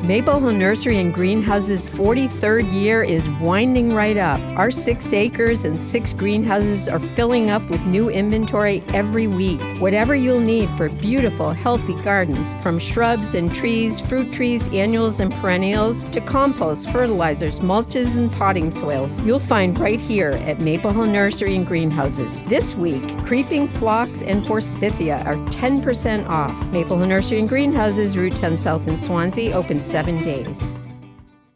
Maple Hill Nursery and Greenhouse's 43rd year is winding right up. Our 6 acres and 6 greenhouses are filling up with new inventory every week. Whatever you'll need for beautiful, healthy gardens, from shrubs and trees, fruit trees, annuals and perennials, to compost, fertilizers, mulches, and potting soils, you'll find right here at Maple Hill Nursery and Greenhouses. This week, creeping phlox and forsythia are 10% off. Maple Hill Nursery and Greenhouses, Route 10 South in Swansea, open 7 days.